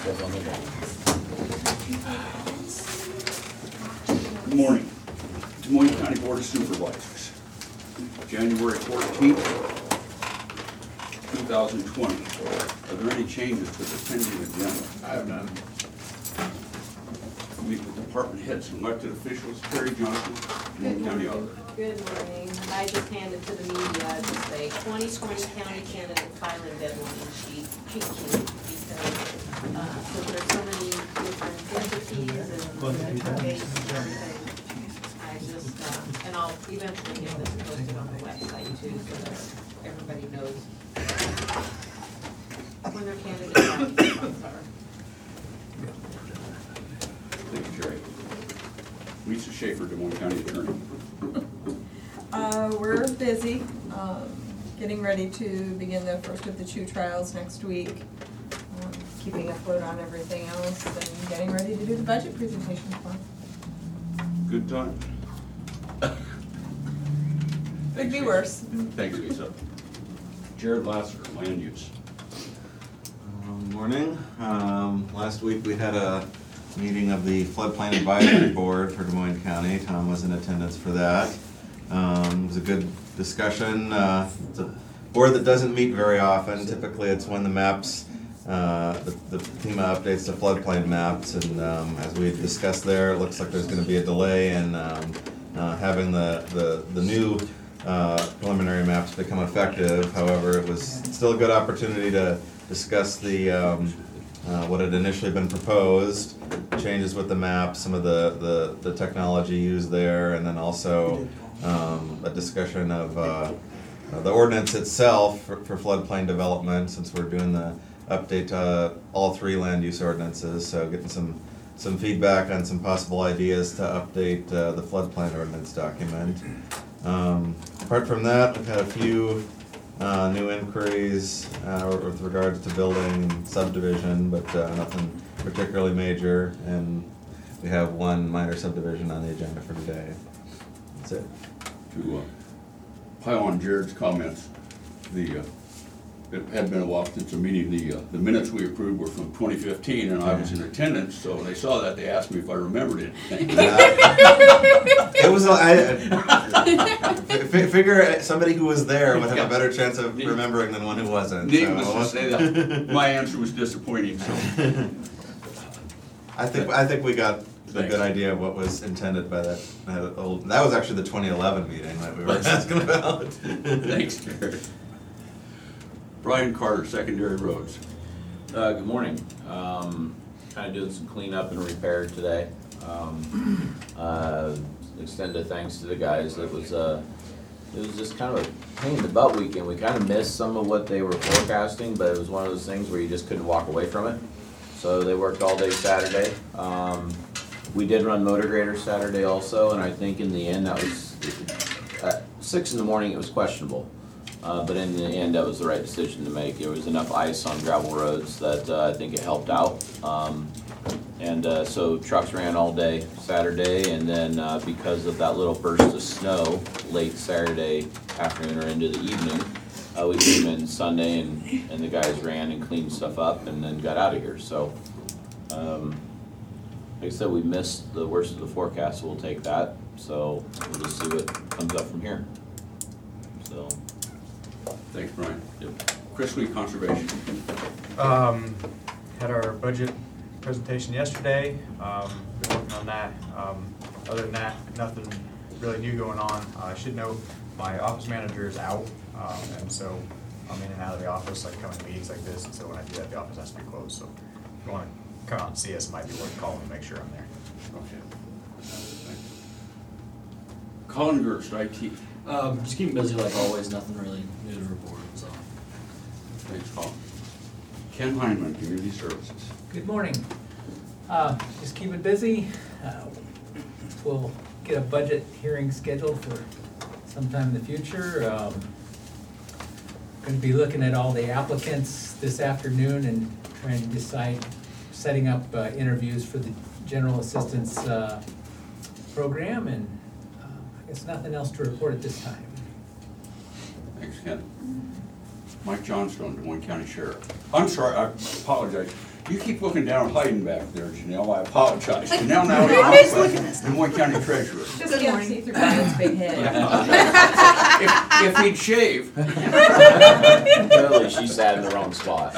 was on the day. Good morning. Des Moines County Board of Supervisors. January 14th, 2020. Are there any changes to the pending agenda? I have none. Meet with department heads and elected officials. Terry Johnson, Des Moines County Auditor. Good morning. I just handed to the media just a 2020 county candidate filing deadline sheet, cheat sheet, because there's so many different entities and different dates and everything. I just, and I'll eventually get this posted on the website too, so that everybody knows when their candidate filings are. Thank you, Terry. Lisa Schaefer, Des Moines County Attorney. We're busy, getting ready to begin the first of the CHU trials next week, keeping afloat on everything else, and getting ready to do the budget presentation tomorrow. Good time. Could be worse. Thanks, Lisa. Jared Lasser, Land Use. Morning. Last week we had a meeting of the Floodplain Advisory Board for Des Moines County. Tom was in attendance for that. It was a good discussion. It's a board that doesn't meet very often. Typically it's when the maps, the FEMA updates the floodplain maps, and as we discussed there, it looks like there's going to be a delay in having the new preliminary maps become effective. However, it was still a good opportunity to discuss the what had initially been proposed, changes with the map, some of the technology used there, and then also a discussion of the ordinance itself for floodplain development, since we're doing the update to all three land use ordinances, so getting some feedback on some possible ideas to update the floodplain ordinance document. Apart from that, we've had a few new inquiries with regards to building subdivision, but nothing particularly major, and we have one minor subdivision on the agenda for today. That's it. To pile on Jared's comments, it had been a while since a meeting. The minutes we approved were from 2015, and I was in attendance, so when they saw that, they asked me if I remembered it. It was, figure somebody who was there would have a better chance of remembering than one who wasn't. Needless to say that my answer was disappointing, so. I think we got a good idea of what was intended by that old, that was actually the 2011 meeting that we were asking about. Thanks, Jared. Brian Carter, Secondary Roads. Good morning. Kind of doing some cleanup and repair today. Extend a thanks to the guys. It was just kind of a pain in the butt weekend. We kind of missed some of what they were forecasting, but it was one of those things where you just couldn't walk away from it. So they worked all day Saturday. We did run motor grader Saturday also, and I think in the end that was, at 6 in the morning it was questionable. But in the end, that was the right decision to make. There was enough ice on gravel roads that I think it helped out. So trucks ran all day Saturday, and then because of that little burst of snow late Saturday afternoon or into the evening, we came in Sunday and the guys ran and cleaned stuff up and then got out of here. So, like I said, we missed the worst of the forecast, so we'll take that. So we'll just see what comes up from here. So. Thanks, Brian. Yep. Chris Lee, Conservation. Had our budget presentation yesterday. Been working on that. Other than that, nothing really new going on. I should note my office manager is out, and so I'm in and out of the office, like coming to meetings like this, and so when I do that, the office has to be closed. So if you want to come out and see us, it might be worth calling to make sure I'm there. Okay. Thanks. Colin Gerst, IT. Just keep busy like always, nothing really new to report, so. Thanks, Colin. Ken Heineman, Community Services. Good morning. Just keep it busy. We'll get a budget hearing scheduled for sometime in the future. Going to be looking at all the applicants this afternoon and trying to decide, setting up interviews for the general assistance program, and I guess nothing else to report at this time. Thanks, Ken. Mike Johnstone, Des Moines County Sheriff. I'm sorry, I apologize. You keep looking down, hiding back there, Janelle, I apologize. Janelle now, Nobody's looking at us. Des Moines County Treasurer. Just Good can't morning. see through Brian's big head. If he'd shave. Clearly, she sat in the wrong spot.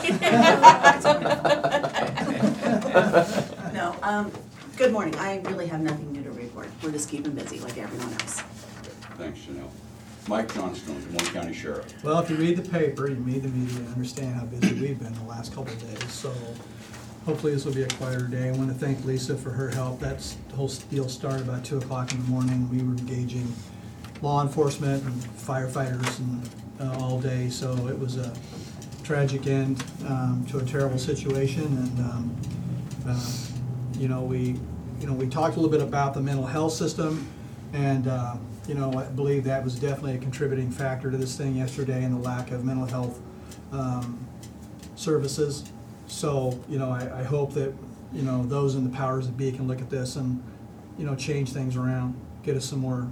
No, good morning. I really have nothing new to report. We're just keeping busy like everyone else. Thanks, Janelle. Mike Johnstone, Des Moines County Sheriff. Well, if you read the paper, you read the media, you understand how busy we've been the last couple of days. So hopefully this will be a quieter day. I want to thank Lisa for her help. The whole deal started about 2 o'clock in the morning. We were engaging law enforcement and firefighters and all day. So it was a tragic end to a terrible situation. And we talked a little bit about the mental health system, and I believe that was definitely a contributing factor to this thing yesterday, and the lack of mental health services. So, I hope that, those in the powers that be can look at this and, change things around, get us some more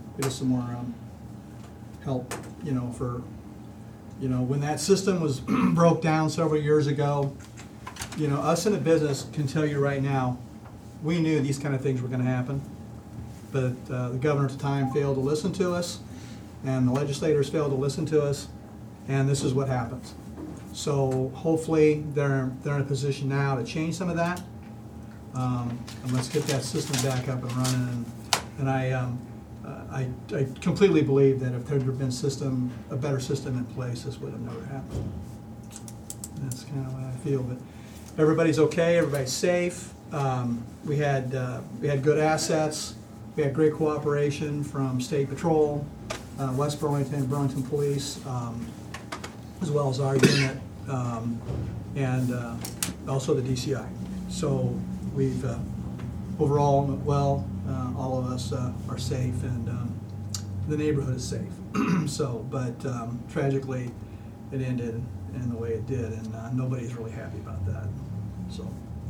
help, for, when that system was broke down several years ago, us in the business can tell you right now, we knew these kind of things were gonna happen. But the governor at the time failed to listen to us, and the legislators failed to listen to us, and this is what happens. So hopefully they're in a position now to change some of that, and let's get that system back up and running. And I completely believe that if there had been a better system in place, this would have never happened. That's kind of what I feel. But everybody's okay, everybody's safe. We had good assets. We had great cooperation from State Patrol, West Burlington, Burlington Police, as well as our unit, and also the DCI. So we've overall went well. All of us are safe, and the neighborhood is safe. But tragically, it ended in the way it did, and nobody's really happy about that. So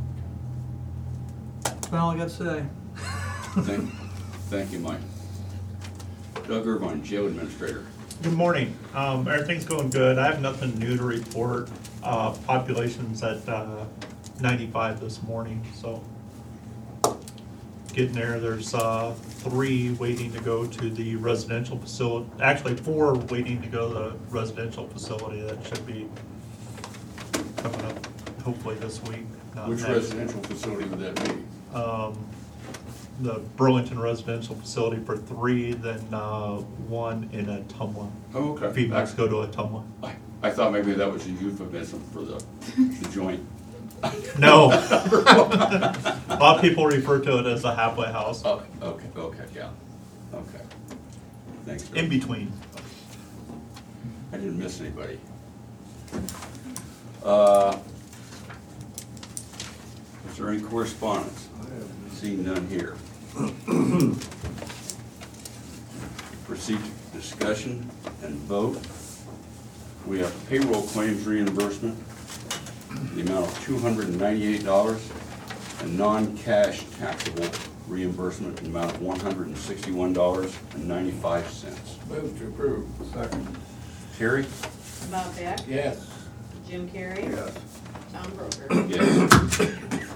that's all I got to say. Thank you, Mike. Doug Irvine, Jail Administrator. Good morning. Everything's going good. I have nothing new to report. Population's at 95 this morning, so getting there. There's 3 waiting to go to the residential facility. Actually, 4 waiting to go to the residential facility. That should be coming up hopefully this week. Which next. residential facility would that be? The Burlington residential facility for 3, then 1 in Ottumwa. Oh, okay. Females go to Ottumwa. I thought maybe that was a euphemism for the joint. No. A lot of people refer to it as a halfway house. Oh, okay, yeah. Okay. Thanks. In between. I didn't miss anybody. Is there any correspondence? Seeing none here. Proceed to discussion and vote. We have payroll claims reimbursement, the amount of $298, and non-cash taxable reimbursement in the amount of $161.95. Move to approve. Second. Terry? Bob Beck? Yes. Jim Carrey? Yes. Tom Broker? Yes.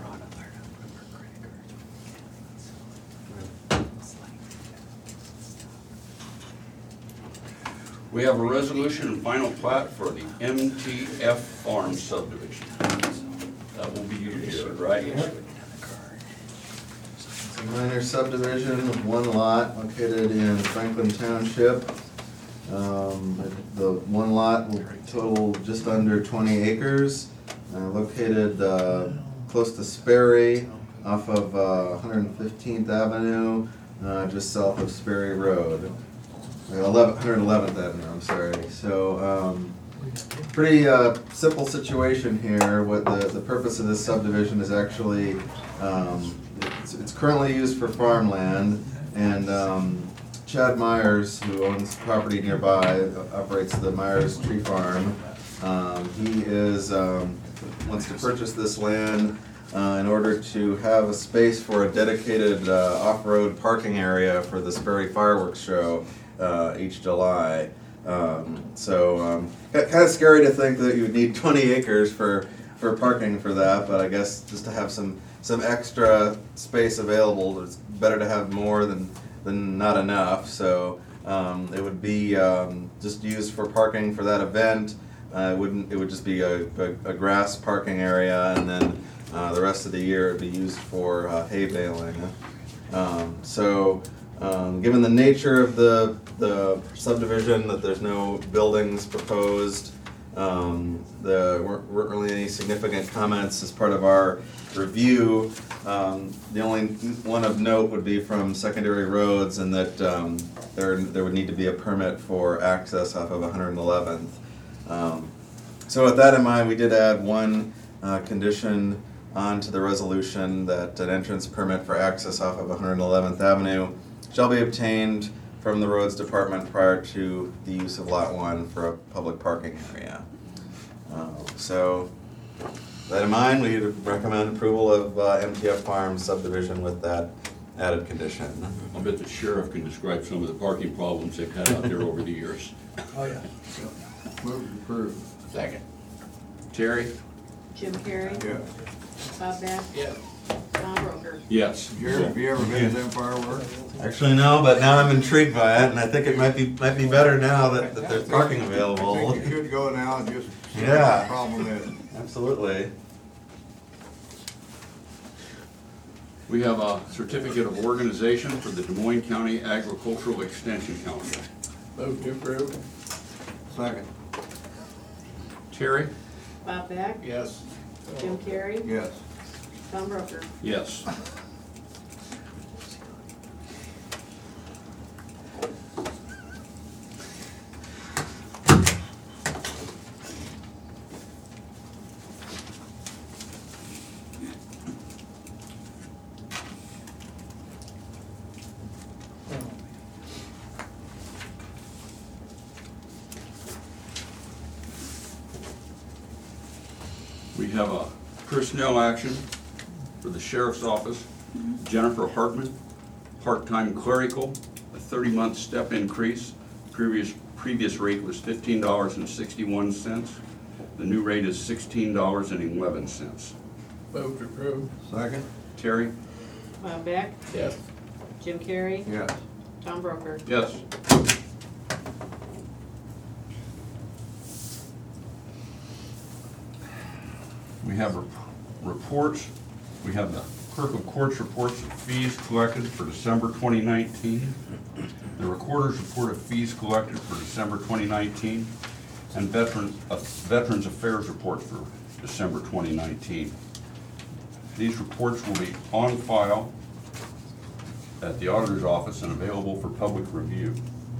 We have a resolution and final plat for the MTF Farm subdivision. That will be you, Jared, right? It's a minor subdivision of 1 lot located in Franklin Township. The 1 lot will total just under 20 acres, located close to Sperry off of 115th Avenue, just south of Sperry Road. 111th Avenue, I'm sorry. So, pretty simple situation here. What the purpose of this subdivision is actually, it's currently used for farmland, and Chad Myers, who owns property nearby, operates the Myers Tree Farm. He wants to purchase this land in order to have a space for a dedicated off-road parking area for the Sperry Fireworks Show each July. Kind of scary to think that you would need 20 acres for for parking for that, but I guess just to have some extra space available, it's better to have more than not enough, so, it would be, just used for parking for that event. It would just be a grass parking area, and then, the rest of the year it'd be used for, hay baling. Given the nature of the subdivision, that there's no buildings proposed, there weren't really any significant comments as part of our review. The only one of note would be from Secondary Roads, and that there would need to be a permit for access off of 111th. So with that in mind, we did add one condition onto the resolution, that an entrance permit for access off of 111th Avenue shall be obtained from the Roads Department prior to the use of Lot 1 for a public parking area. So, with that in mind, we recommend approval of MTF Farms subdivision with that added condition. I bet the sheriff can describe some of the parking problems they've had out there over the years. Oh, yeah. Move to approve. Second. Terry? Jim Carrey? Yes. Bob Beck? Yeah. Tom Roker? Yes. Jerry, have you ever been to them fireworks? Actually, no, but now I'm intrigued by it, and I think it might be better now that there's parking I available. think you should go now and just see what Yeah. the problem is. Absolutely. We have a certificate of organization for the Des Moines County Agricultural Extension Council. Move to approve. Second. Terry? Bob Beck? Yes. Jim Carrey? Yes. Tom Roker? Yes. We have a personnel action for the sheriff's office. Jennifer Hartman, part-time clerical, a 30-month step increase. Previous rate was $15.61. The new rate is $16.11. Move to approve. Second. Terry? Bob Beck? Yes. Jim Carrey? Yes. Tom Roker? Yes. We have reports. We have the clerk of courts reports of fees collected for December 2019, the recorder's report of fees collected for December 2019, and Veterans Affairs report for December 2019. These reports will be on file at the auditor's office and available for public review.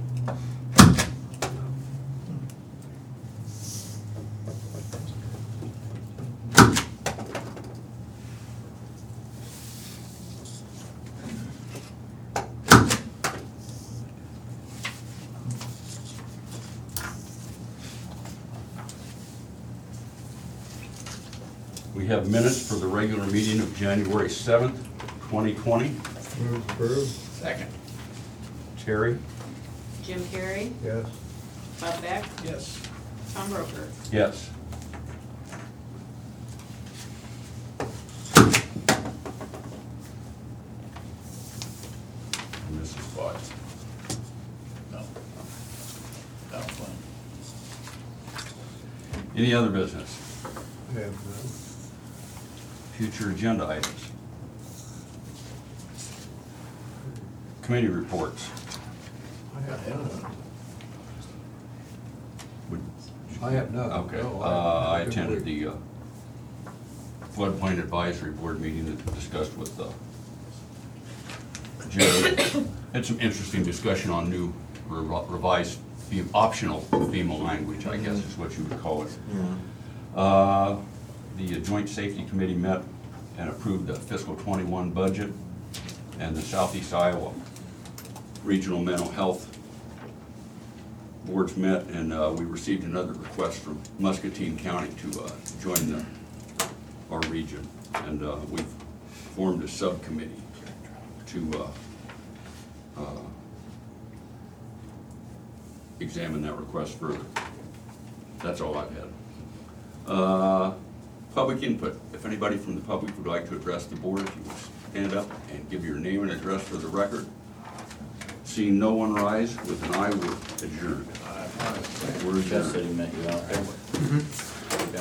We have minutes for the regular meeting of January 7th, 2020. Move to approve. Second. Terry? Jim Carrey? Yes. Bob Beck? Yes. Tom Roker? Yes. And this is what? No. That was fine. Any other business? Have Future agenda items? Committee reports? Would- I have none. Okay, No, I attended the floodplain advisory board meeting that discussed with Jerry. Had some interesting discussion on new revised optional FEMA language, I guess is what you would call it. The Joint Safety Committee met and approved the fiscal '21 budget, and the Southeast Iowa Regional Mental Health Boards met, and we received another request from Muscatine County to join our region, and we've formed a subcommittee to examine that request further. That's all I've had. Public input. If anybody from the public would like to address the board, if you would stand up and give your name and address for the record. Seeing no one rise, with an aye, we're adjourned. We're Jeff said adjourned. he met you out there.